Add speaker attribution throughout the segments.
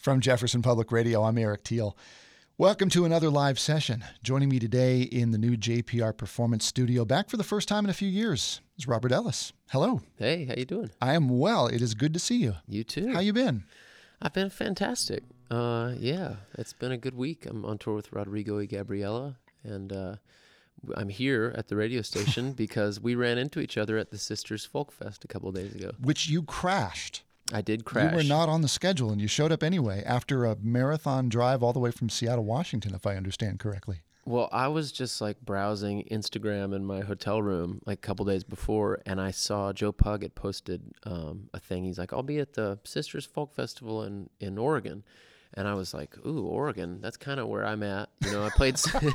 Speaker 1: From Jefferson Public Radio, I'm Eric Teal. Welcome to another live session. Joining me today in the new JPR Performance Studio, back for the first time in a few years, is Robert Ellis. Hello.
Speaker 2: Hey, how you doing?
Speaker 1: I am well. It is good to see you.
Speaker 2: You too.
Speaker 1: How you been?
Speaker 2: I've been fantastic. Yeah, it's been a good week. I'm on tour with Rodrigo y Gabriela, and I'm here at the radio station because we ran into each other at the Sisters Folk Fest a couple of days ago.
Speaker 1: Which you crashed.
Speaker 2: I did crash.
Speaker 1: You were not on the schedule, and you showed up anyway after a marathon drive all the way from Seattle, Washington, if I understand correctly.
Speaker 2: Well, I was just like browsing Instagram in my hotel room like a couple days before, and I saw Joe Pug had posted a thing. He's like, I'll be at the Sisters Folk Festival in Oregon. And I was like, ooh, Oregon, that's kind of where I'm at. You know, I played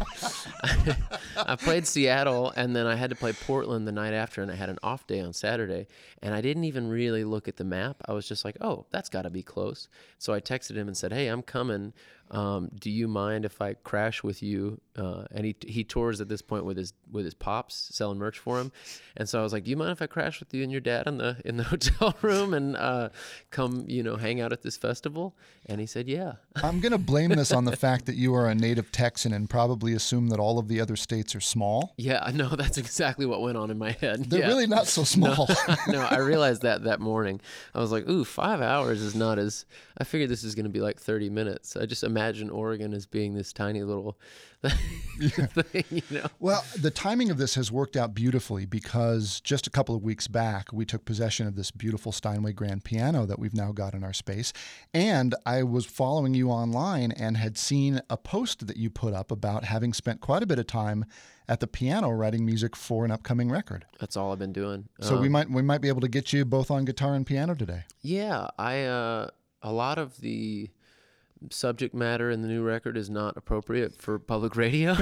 Speaker 2: I played Seattle, and then I had to play Portland the night after, and I had an off day on Saturday. And I didn't even really look at the map. I was just like, oh, that's got to be close. So I texted him and said, hey, I'm coming. Do you mind if I crash with you? And he tours at this point with his pops selling merch for him. And so I was like, do you mind if I crash with you and your dad in the hotel room and come, hang out at this festival? And he said, yeah.
Speaker 1: I'm going to blame this on the fact that you are a native Texan and probably assume that all of the other states are small.
Speaker 2: Yeah, no, that's exactly what went on in my head.
Speaker 1: They're really not so small.
Speaker 2: No, I realized that morning. I was like, ooh, 5 hours is not as, I figured this is going to be like 30 minutes. I just imagine Oregon as being this tiny little thing,
Speaker 1: Well, the timing of this has worked out beautifully because just a couple of weeks back, we took possession of this beautiful Steinway grand piano that we've now got in our space. And I was following you online and had seen a post that you put up about having spent quite a bit of time at the piano writing music for an upcoming record.
Speaker 2: That's all I've been doing.
Speaker 1: So we might be able to get you both on guitar and piano today.
Speaker 2: Yeah, a lot of the subject matter in the new record is not appropriate for public radio.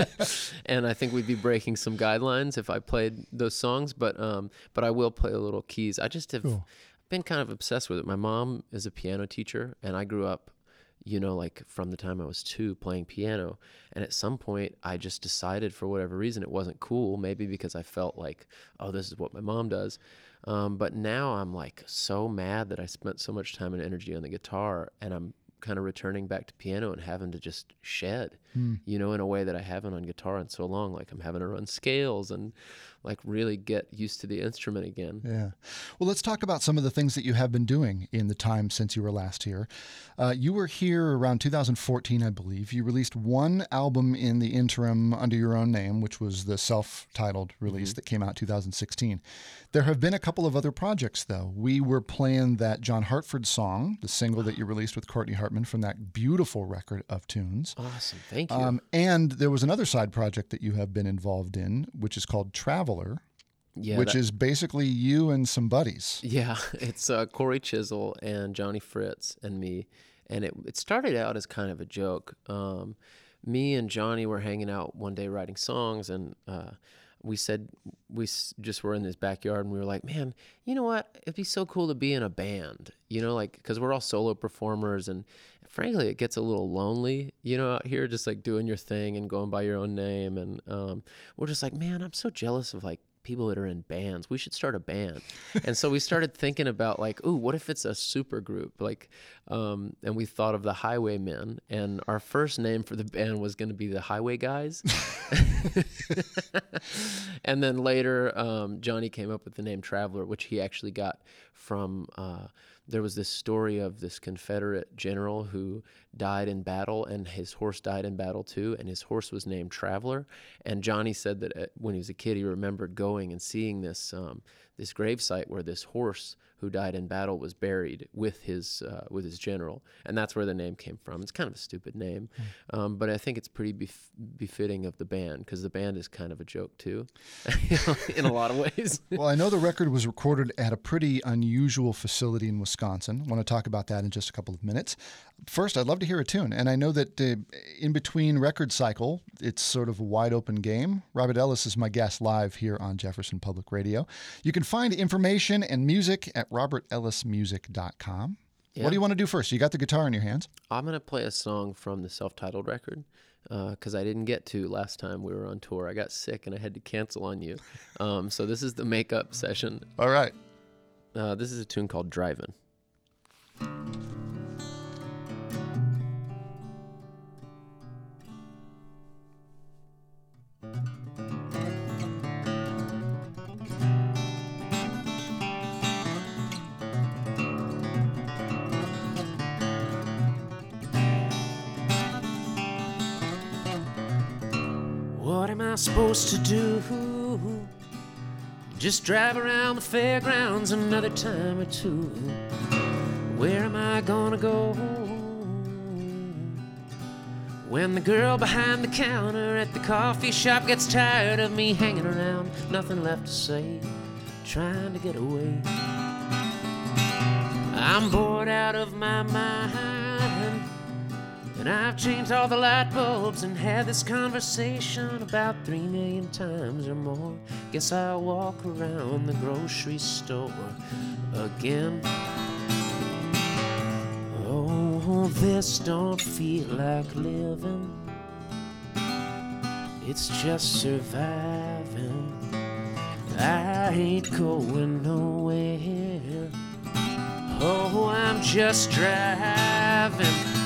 Speaker 2: And I think we'd be breaking some guidelines if I played those songs, but I will play a little keys. I just have been kind of obsessed with it. My mom is a piano teacher, and I grew up, like from the time I was 2 playing piano. And at some point I just decided for whatever reason it wasn't cool, maybe because I felt like, oh, this is what my mom does. But now I'm like so mad that I spent so much time and energy on the guitar, and I'm kind of returning back to piano and having to just shed, in a way that I haven't on guitar in so long. Like I'm having to run scales and like really get used to the instrument again.
Speaker 1: Yeah. Well, let's talk about some of the things that you have been doing in the time since you were last here. You were here around 2014, I believe. You released one album in the interim under your own name, which was the self-titled release that came out 2016. There have been a couple of other projects, though. We were playing that John Hartford song, the single that you released with Courtney Hartman from that beautiful record of tunes.
Speaker 2: Awesome. Thank you.
Speaker 1: And there was another side project that you have been involved in, which is called Traveler, which is basically you and some buddies.
Speaker 2: Yeah, it's Corey Chisel and Johnny Fritz and me. And it started out as kind of a joke. Me and Johnny were hanging out one day writing songs, and we said just were in this backyard, and we were like, man, you know what? It'd be so cool to be in a band, because we're all solo performers, and frankly, it gets a little lonely, out here just like doing your thing and going by your own name. And we're just like, man, I'm so jealous of like people that are in bands. We should start a band. And so we started thinking about like, ooh, what if it's a super group? Like, and we thought of the Highwaymen, and our first name for the band was going to be the Highway Guys. And then later, Johnny came up with the name Traveler, which he actually got from, there was this story of this Confederate general who died in battle, and his horse died in battle too, and his horse was named Traveler. And Johnny said that when he was a kid, he remembered going and seeing this this gravesite where this horse who died in battle was buried with his general, and that's where the name came from. It's kind of a stupid name, but I think it's pretty befitting of the band, because the band is kind of a joke too, in a lot of ways.
Speaker 1: Well, I know the record was recorded at a pretty unusual facility in Wisconsin. I want to talk about that in just a couple of minutes. First, I'd love to hear a tune, and I know that in between record cycle, it's sort of a wide open game. Robert Ellis is my guest live here on Jefferson Public Radio. You can find information and music at robertellismusic.com. Yeah. What do you want to do first? You got the guitar in your hands.
Speaker 2: I'm going to play a song from the self-titled record because I didn't get to last time we were on tour. I got sick and I had to cancel on you. So this is the makeup session.
Speaker 1: All right.
Speaker 2: This is a tune called Drivin'. I supposed to do? Just drive around the fairgrounds another time or two. Where am I gonna go when the girl behind the counter at the coffee shop gets tired of me hanging around? Nothing left to say, trying to get away. I'm bored out of my mind, and I've changed all the light bulbs and had this conversation about 3 million times or more. Guess I'll walk around the grocery store again. Oh, this don't feel like living. It's just surviving. I ain't going nowhere. Oh, I'm just driving.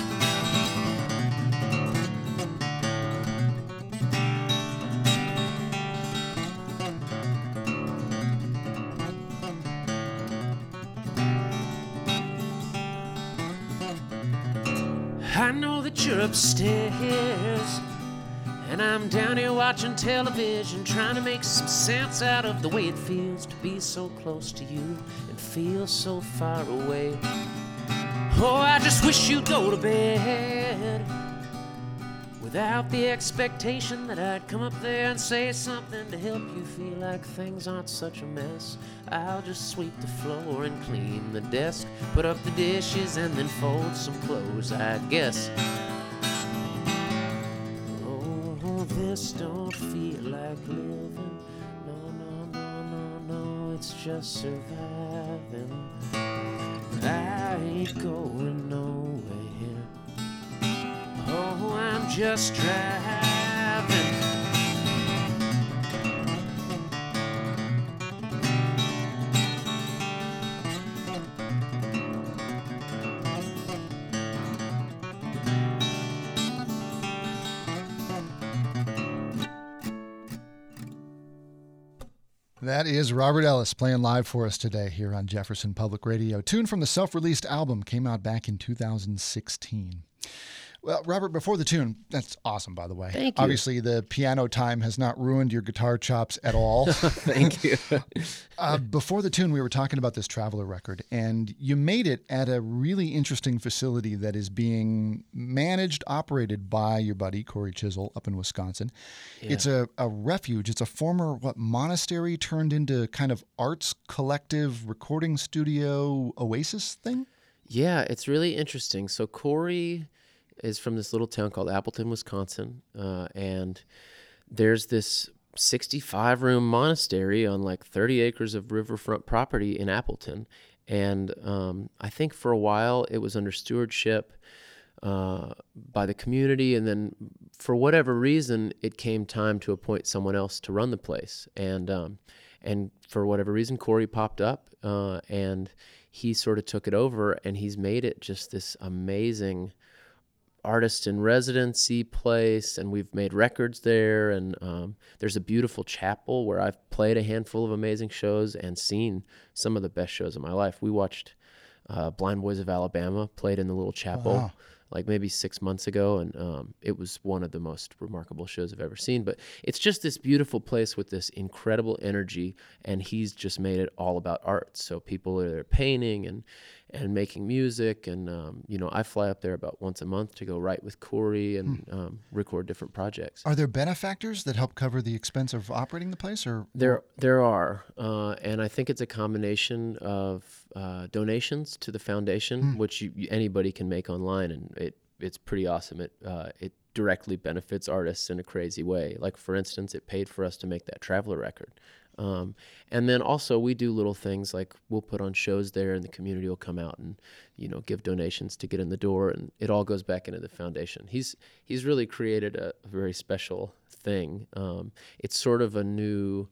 Speaker 2: I know that you're upstairs, and I'm down here watching television, trying to make some sense out of the way it feels to be so close to you and feel so far away. Oh, I just wish you'd go to bed without the expectation that I'd come up there and say something to help you feel like things aren't such a mess. I'll just sweep the floor and clean the desk, put up the dishes and then fold some clothes, I guess. Oh, this don't feel like living. No, no, no, no, no, it's just surviving. I ain't going nowhere. Oh, I'm just driving.
Speaker 1: That is Robert Ellis playing live for us today here on Jefferson Public Radio. Tune from the self-released album came out back in 2016. Well, Robert, before the tune, that's awesome, by the way.
Speaker 2: Thank you.
Speaker 1: Obviously, the piano time has not ruined your guitar chops at all.
Speaker 2: Thank you.
Speaker 1: Before the tune, we were talking about this Traveler record, and you made it at a really interesting facility that is being managed, operated by your buddy, Corey Chisel, up in Wisconsin. Yeah. It's a refuge. It's a former, monastery turned into kind of arts collective recording studio oasis thing?
Speaker 2: Yeah, it's really interesting. So Corey is from this little town called Appleton, Wisconsin, and there's this 65-room monastery on like 30 acres of riverfront property in Appleton, and I think for a while it was under stewardship by the community, and then for whatever reason it came time to appoint someone else to run the place, and for whatever reason Corey popped up, and he sort of took it over, and he's made it just this amazing artist in residency place, and we've made records there, and there's a beautiful chapel where I've played a handful of amazing shows and seen some of the best shows of my life. We watched Blind Boys of Alabama played in the little chapel. Wow. Like maybe 6 months ago, and it was one of the most remarkable shows I've ever seen. But it's just this beautiful place with this incredible energy, and he's just made it all about art. So people are there painting and making music, and I fly up there about once a month to go write with Corey and record different projects.
Speaker 1: Are there benefactors that help cover the expense of operating the place, or
Speaker 2: there are, and I think it's a combination of donations to the foundation, which anybody can make online, and it's pretty awesome. It directly benefits artists in a crazy way. Like, for instance, it paid for us to make that Traveler record. And then also we do little things like we'll put on shows there, and the community will come out and, give donations to get in the door, and it all goes back into the foundation. He's really created a very special thing. It's sort of a new,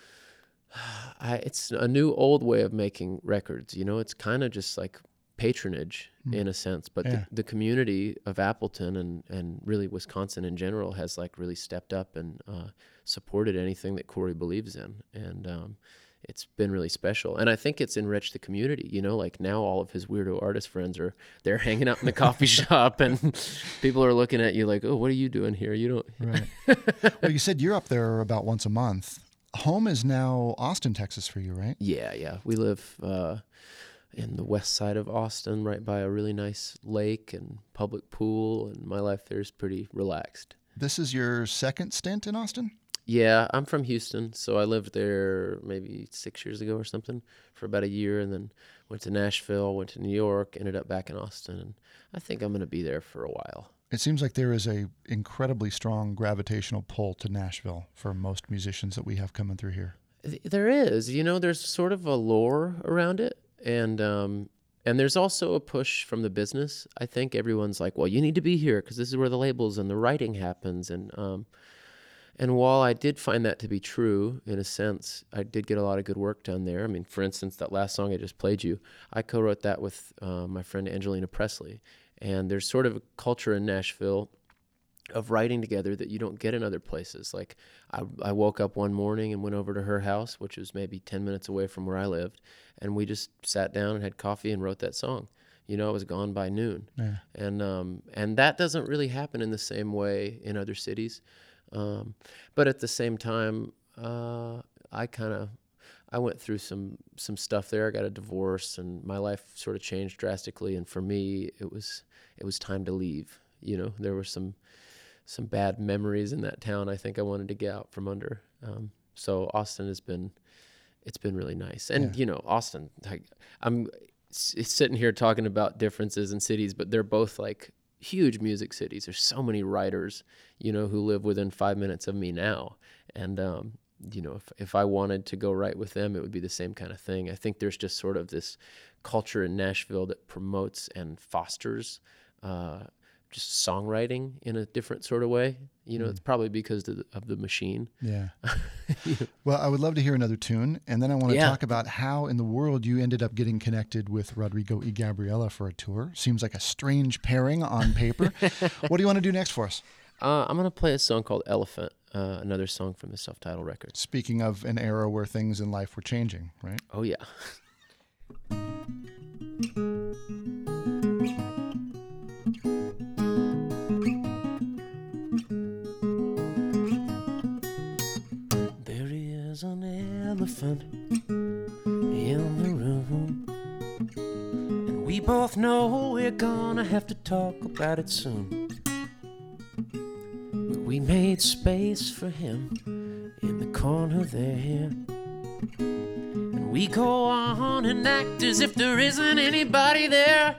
Speaker 2: it's a new old way of making records. It's kind of just like patronage in a sense, but the community of Appleton and really Wisconsin in general has like really stepped up and supported anything that Corey believes in, and it's been really special. And I think it's enriched the community, you know, like now all of his weirdo artist friends they're hanging out in the coffee shop, and people are looking at you like, oh, what are you doing here? You don't.
Speaker 1: Right. Well, you said you're up there about once a month. Home is now Austin, Texas for you, right?
Speaker 2: Yeah. We live in the west side of Austin, right by a really nice lake and public pool, and my life there is pretty relaxed.
Speaker 1: This is your second stint in Austin?
Speaker 2: Yeah, I'm from Houston, so I lived there maybe 6 years ago or something for about a year, and then went to Nashville, went to New York, ended up back in Austin, and I think I'm going to be there for a while.
Speaker 1: It seems like there is a incredibly strong gravitational pull to Nashville for most musicians that we have coming through here.
Speaker 2: There is, you know, there's sort of a lore around it, and there's also a push from the business. I think everyone's like, well, you need to be here because this is where the labels and the writing happens, and while I did find that to be true, in a sense, I did get a lot of good work done there. I mean, for instance, that last song I just played you, I co-wrote that with my friend Angelina Presley. And there's sort of a culture in Nashville of writing together that you don't get in other places. Like, I woke up one morning and went over to her house, which was maybe 10 minutes away from where I lived, and we just sat down and had coffee and wrote that song. You know, I was gone by noon. Yeah. And that doesn't really happen in the same way in other cities. But at the same time, I went through some stuff there. I got a divorce, and my life sort of changed drastically. And for me, it was time to leave. You know, there were some bad memories in that town. I think I wanted to get out from under. So Austin it's been really nice. And you know, Austin, I'm sitting here talking about differences in cities, but they're both like huge music cities. There's so many writers, you know, who live within 5 minutes of me now. And, you know, if I wanted to go write with them, it would be the same kind of thing. I think there's just sort of this culture in Nashville that promotes and fosters just songwriting in a different sort of way. You know, it's probably because of the machine.
Speaker 1: Yeah. Well, I would love to hear another tune. And then I want to talk about how in the world you ended up getting connected with Rodrigo y Gabriela for a tour. Seems like a strange pairing on paper. What do you want to do next for us?
Speaker 2: I'm going to play a song called Elephant, another song from the self-titled record.
Speaker 1: Speaking of an era where things in life were changing, right?
Speaker 2: Oh, yeah. Elephant in the room, and we both know we're gonna have to talk about it soon. But we made space for him in the corner there, and we go on and act as if there isn't anybody there.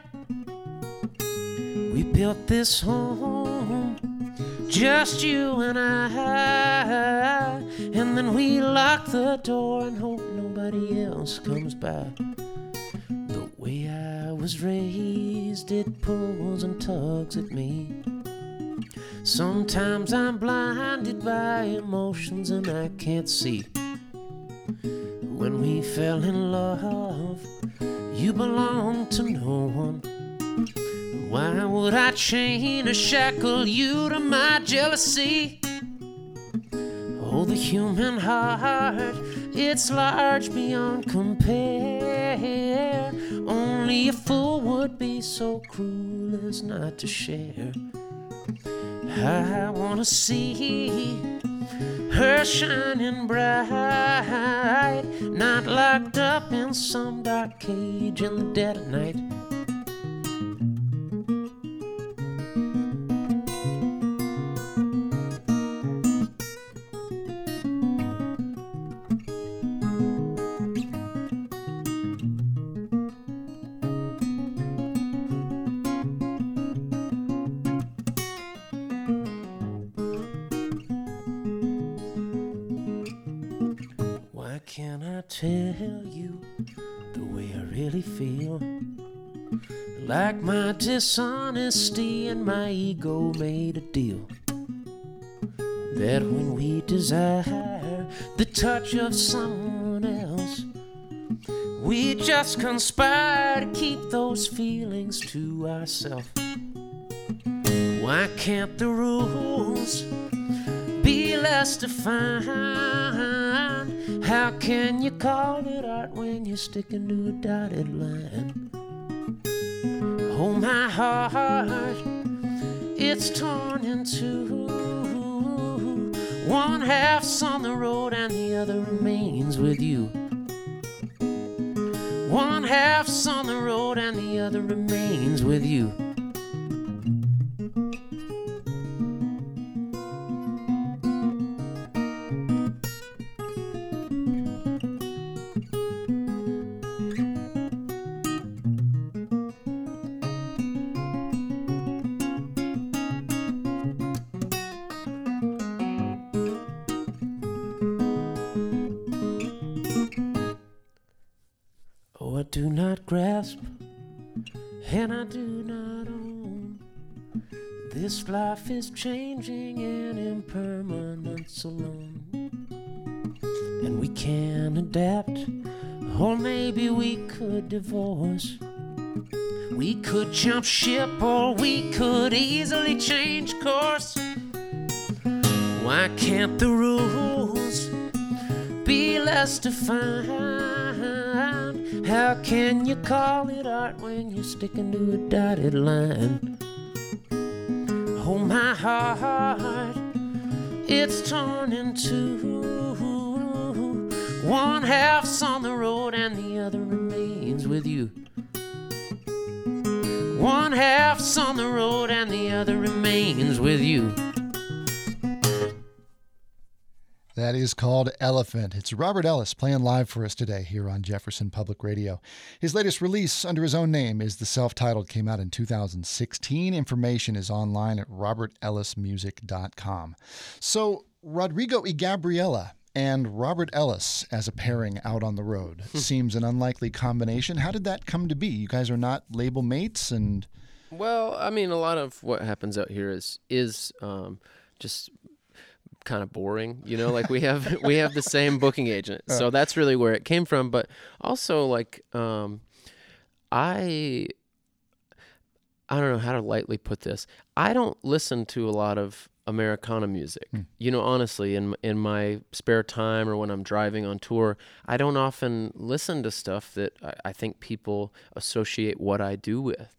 Speaker 2: We built this home, just you and I, and then we lock the door and hope nobody else comes by. The way I was raised, it pulls and tugs at me. Sometimes I'm blinded by emotions and I can't see. When we fell in love, you belonged to no one. Why would I chain or shackle you to my jealousy? Oh, the human heart, it's large beyond compare. Only a fool would be so cruel as not to share. I wanna see her shining bright, not locked up in some dark cage in the dead of night. Can I tell you the way I really feel? Like my dishonesty and my ego made a deal, that when we desire the touch of someone else, we just conspire to keep those feelings to ourselves. Why can't the rules be less defined? How can you call it art when you're sticking to a dotted line? Oh, my heart, it's torn in two. One half's on the road and the other remains with you. One half's on the road and the other remains with you. Oh, I do not grasp, and I do not own. This life is changing in impermanence alone. And we can adapt, or maybe we could divorce. We could jump ship, or we could easily change course. Why can't the rules be less defined? How can you call it art when you're sticking to a dotted line? Oh, my heart, it's torn in two. One half's on the road and the other remains with you. One half's on the road and the other remains with you.
Speaker 1: That is called Elephant. It's Robert Ellis playing live for us today here on Jefferson Public Radio. His latest release under his own name is the self-titled, came out in 2016. Information is online at robertellismusic.com. So Rodrigo y Gabriela and Robert Ellis as a pairing out on the road seems an unlikely combination. How did that come to be? You guys are not label mates, and
Speaker 2: well, I mean, a lot of what happens out here is just kind of boring, you know, like we have the same booking agent, so that's really where it came from. But also, like, I don't know how to lightly put this. I don't listen to a lot of Americana music, you know, honestly. In my spare time or when I'm driving on tour, I don't often listen to stuff that I think people associate what I do with.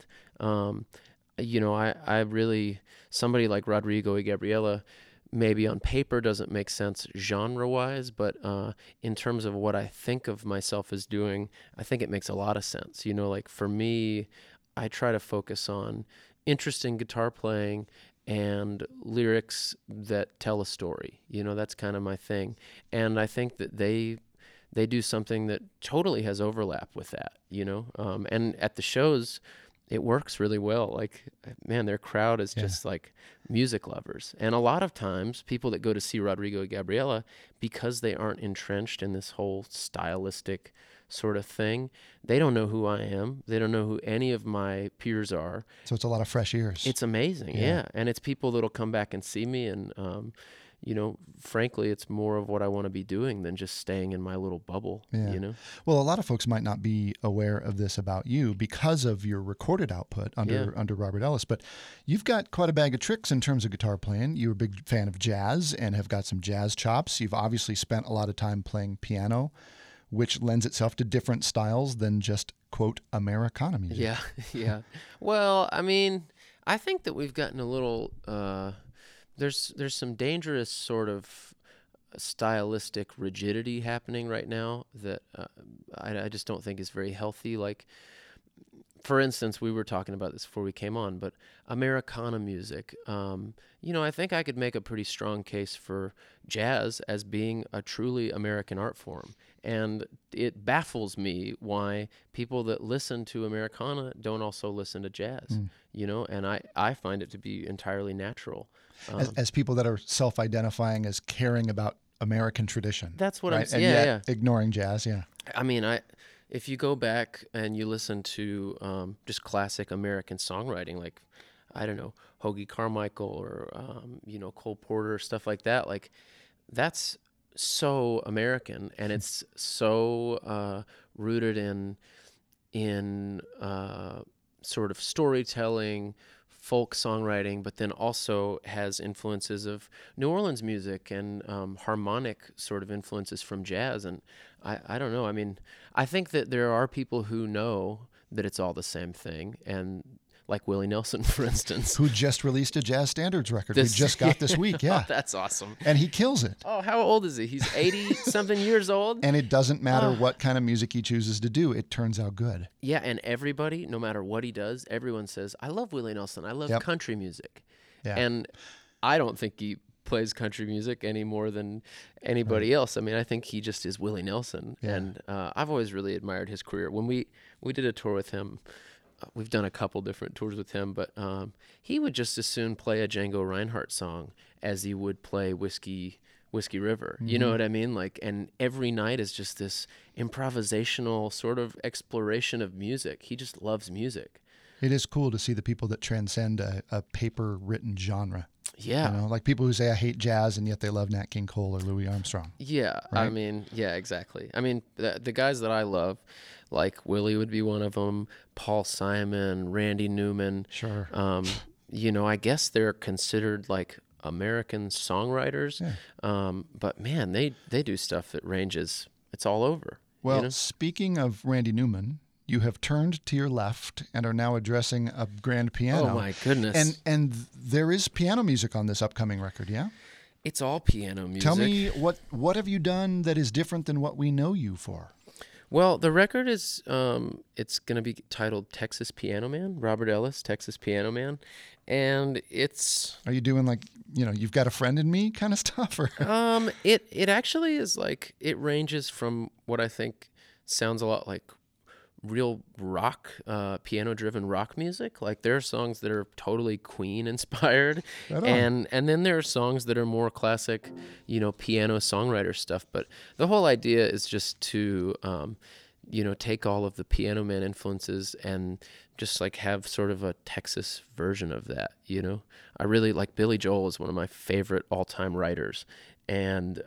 Speaker 2: You know, I really, somebody like Rodrigo y Gabriela maybe on paper doesn't make sense genre-wise, but in terms of what I think of myself as doing, I think it makes a lot of sense. You know, like for me, I try to focus on interesting guitar playing and lyrics that tell a story. You know, that's kind of my thing. And I think that they do something that totally has overlap with that, you know. And at the shows, it works really well. Like, man, their crowd is just like music lovers. And a lot of times people that go to see Rodrigo y Gabriela, because they aren't entrenched in this whole stylistic sort of thing, they don't know who I am. They don't know who any of my peers are.
Speaker 1: So it's a lot of fresh ears.
Speaker 2: It's amazing. Yeah. And it's people that'll come back and see me. And, you know, frankly, it's more of what I want to be doing than just staying in my little bubble, you know?
Speaker 1: Well, a lot of folks might not be aware of this about you because of your recorded output under Robert Ellis, but you've got quite a bag of tricks in terms of guitar playing. You're a big fan of jazz and have got some jazz chops. You've obviously spent a lot of time playing piano, which lends itself to different styles than just, quote, Americana music.
Speaker 2: Yeah. Well, I mean, I think that we've gotten a little... There's some dangerous sort of stylistic rigidity happening right now that I just don't think is very healthy. Like, for instance, we were talking about this before we came on, but Americana music, you know, I think I could make a pretty strong case for jazz as being a truly American art form. And it baffles me why people that listen to Americana don't also listen to jazz, you know, and I find it to be entirely natural.
Speaker 1: As people that are self-identifying as caring about American tradition.
Speaker 2: That's what
Speaker 1: right?
Speaker 2: I'm saying.
Speaker 1: And
Speaker 2: Yeah,
Speaker 1: yet ignoring jazz,
Speaker 2: I mean, if you go back and you listen to just classic American songwriting, like, I don't know, Hoagy Carmichael or, you know, Cole Porter, stuff like that, like, that's so American, and it's so rooted in sort of storytelling, folk songwriting, but then also has influences of New Orleans music and harmonic sort of influences from jazz. And I don't know. I mean, I think that there are people who know that it's all the same thing, and like Willie Nelson, for instance,
Speaker 1: who just released a jazz standards record we just got this week. Yeah.
Speaker 2: Oh, that's awesome.
Speaker 1: And he kills it.
Speaker 2: Oh, how old is he? He's 80-something years old.
Speaker 1: And it doesn't matter what kind of music he chooses to do. It turns out good.
Speaker 2: Yeah, and everybody, no matter what he does, everyone says, I love Willie Nelson. I love country music.
Speaker 1: Yeah.
Speaker 2: And I don't think he plays country music any more than anybody else. I mean, I think he just is Willie Nelson. Yeah. And I've always really admired his career. When we did a tour with him, we've done a couple different tours with him, but he would just as soon play a Django Reinhardt song as he would play Whiskey River. You know what I mean? Like, and every night is just this improvisational sort of exploration of music. He just loves music.
Speaker 1: It is cool to see the people that transcend a paper-written genre.
Speaker 2: Yeah.
Speaker 1: You know, like people who say, I hate jazz, and yet they love Nat King Cole or Louis Armstrong.
Speaker 2: Yeah. Right? I mean, yeah, exactly. I mean, the guys that I love, like Willie would be one of them, Paul Simon, Randy Newman.
Speaker 1: Sure.
Speaker 2: You know, I guess they're considered like American songwriters. Yeah. But man, they do stuff that ranges, it's all over.
Speaker 1: Well,
Speaker 2: you know?
Speaker 1: Speaking of Randy Newman, you have turned to your left and are now addressing a grand piano.
Speaker 2: Oh my goodness.
Speaker 1: And there is piano music on this upcoming record, yeah?
Speaker 2: It's all piano music.
Speaker 1: Tell me, what have you done that is different than what we know you for?
Speaker 2: Well, the record is, it's going to be titled Texas Piano Man, Robert Ellis, Texas Piano Man. And it's...
Speaker 1: Are you doing like, you know, You've Got a Friend in Me kind of stuff? Or?
Speaker 2: It actually is like, it ranges from what I think sounds a lot like real rock, piano-driven rock music. Like there are songs that are totally Queen inspired, and then there are songs that are more classic, you know, piano songwriter stuff. But the whole idea is just to, you know, take all of the Piano Man influences and just like have sort of a Texas version of that. You know, I really like Billy Joel is one of my favorite all-time writers, and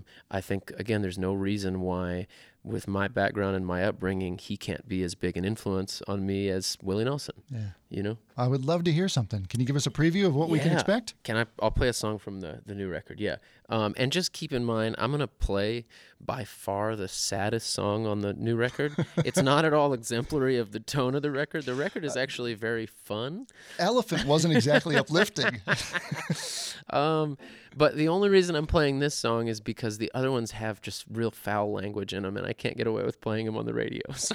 Speaker 2: I think again, there's no reason why, with my background and my upbringing, he can't be as big an influence on me as Willie Nelson. Yeah. You know?
Speaker 1: I would love to hear something. Can you give us a preview of what we can expect?
Speaker 2: I'll play a song from the new record, yeah. And just keep in mind, I'm going to play by far the saddest song on the new record. It's not at all exemplary of the tone of the record. The record is actually very fun.
Speaker 1: Elephant wasn't exactly uplifting.
Speaker 2: But the only reason I'm playing this song is because the other ones have just real foul language in them, and I can't get away with playing them on the radio. So,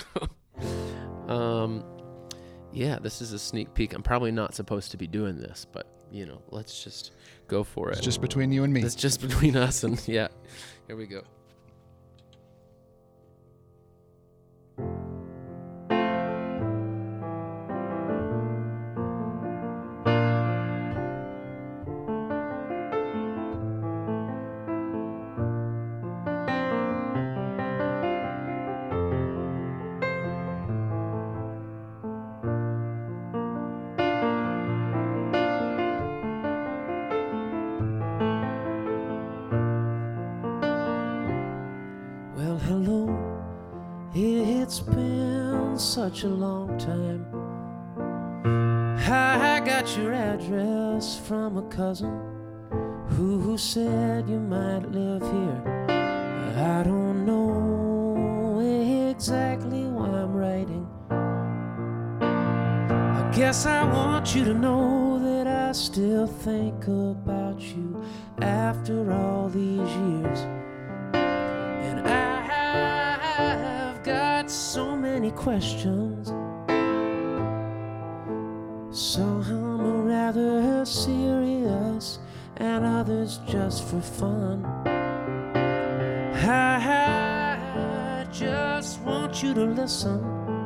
Speaker 2: yeah, this is a sneak peek. I'm probably not supposed to be doing this, but, you know, let's just go for it.
Speaker 1: It's just between you and me.
Speaker 2: It's just between us, and yeah, here we go. Such a long time. I got your address from a cousin who said you might live here. I don't know exactly why I'm writing. I guess I want you to know that I still think about you after all these years. And I've got so many questions. Some are rather serious and others just for fun. I just want you to listen,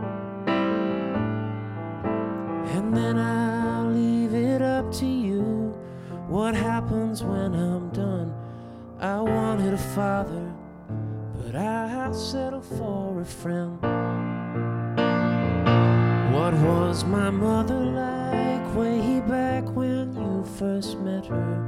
Speaker 2: and then I'll leave it up to you what happens when I'm done. I wanted a father, but I'll settle for a friend. What was my mother like way back when you first met her?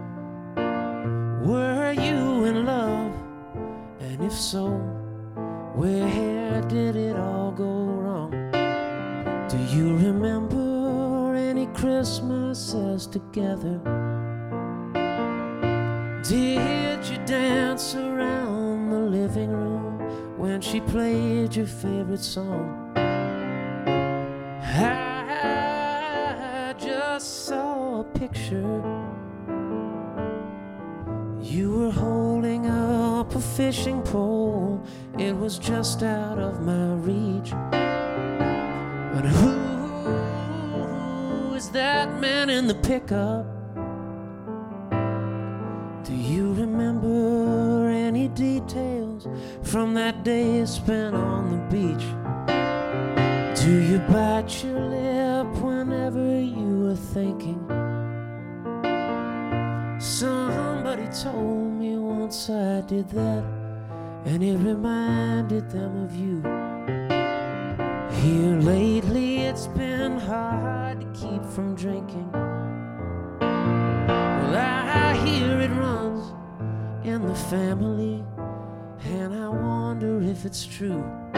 Speaker 2: Were you in love? And if so, where did it all go wrong? Do you remember any Christmases together? Did you dance around the living room when she played your favorite song? I just saw a picture. You were holding up a fishing pole. It was just out of my reach. But who is that man in the pickup? Do you remember any details from that day spent on the beach? Do you bite your lip whenever you were thinking? Somebody told me once I did that, and it reminded them of you. Here lately it's been hard to keep from drinking. Well, I hear it runs in the family, and I wonder if it's true.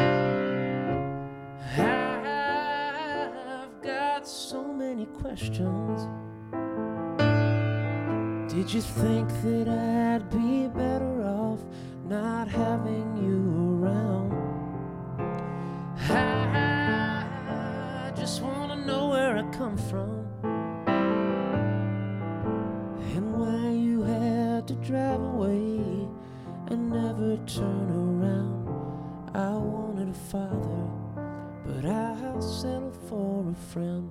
Speaker 2: I've got so many questions. Did you think that I'd be better off not having you around? I just want to know where I come from and why you had to drive away and never turn around. I wanted a father, but I'll settle for a friend.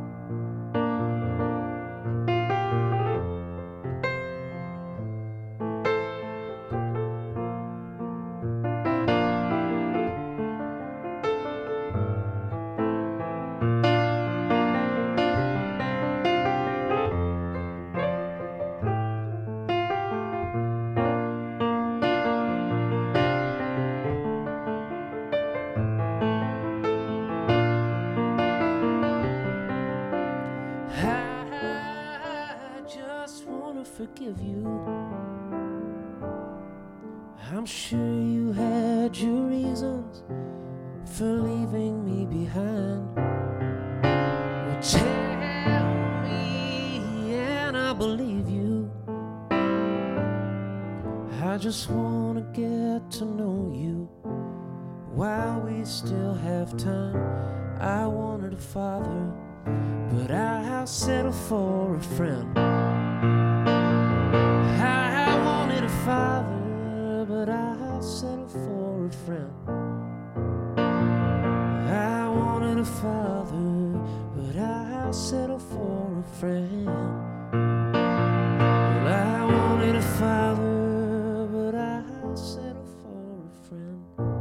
Speaker 2: Forgive you. I'm sure you had your reasons for leaving me behind. Well, tell me and I'll believe you. I just want to get to know you while we still have time. I wanted a father, but I'll settle for a friend. I wanted a father, but I'll settle for a friend. I wanted a father, but I'll settle for a friend. Well, I wanted a father, but I'll settle for a friend.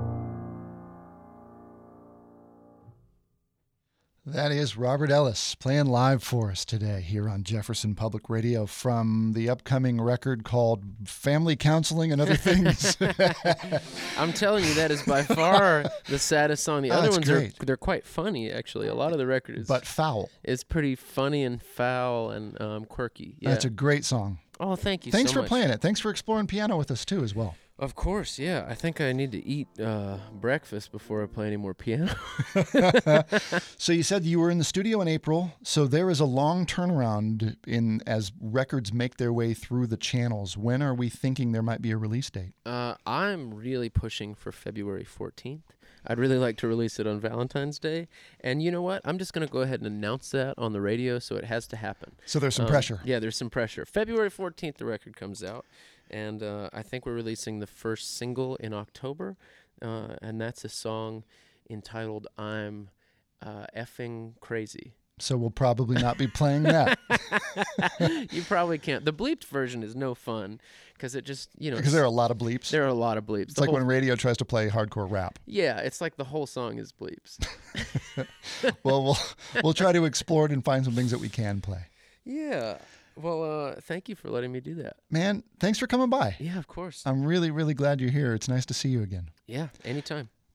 Speaker 1: That is Robert Ellis playing live for us today here on Jefferson Public Radio from the upcoming record called Family Counseling and Other Things.
Speaker 2: I'm telling you, that is by far the saddest song. The other ones they're quite funny, actually. A lot of the record is
Speaker 1: but foul.
Speaker 2: It's pretty funny and foul and quirky. Yeah.
Speaker 1: That's a great song.
Speaker 2: Oh, thank you.
Speaker 1: Thanks
Speaker 2: so
Speaker 1: for
Speaker 2: much.
Speaker 1: playing it. Thanks for exploring piano with us too, as well.
Speaker 2: Of course, yeah. I think I need to eat breakfast before I play any more piano.
Speaker 1: So you said you were in the studio in April. So there is a long turnaround as records make their way through the channels. When are we thinking there might be a release date?
Speaker 2: I'm really pushing for February 14th. I'd really like to release it on Valentine's Day. And you know what? I'm just going to go ahead and announce that on the radio, so it has to happen.
Speaker 1: So there's some pressure.
Speaker 2: Yeah, there's some pressure. February 14th, the record comes out. And I think we're releasing the first single in October. And that's a song entitled I'm Effing Crazy.
Speaker 1: So we'll probably not be playing that.
Speaker 2: You probably can't. The bleeped version is no fun because it just,
Speaker 1: Because there are a lot of bleeps.
Speaker 2: There are a lot of bleeps.
Speaker 1: It's like when radio tries to play hardcore rap.
Speaker 2: Yeah, it's like the whole song is bleeps.
Speaker 1: Well, we'll try to explore it and find some things that we can play.
Speaker 2: Yeah. Well, thank you for letting me do that.
Speaker 1: Man, thanks for coming by.
Speaker 2: Yeah, of course.
Speaker 1: I'm really, really glad you're here. It's nice to see you again.
Speaker 2: Yeah, anytime.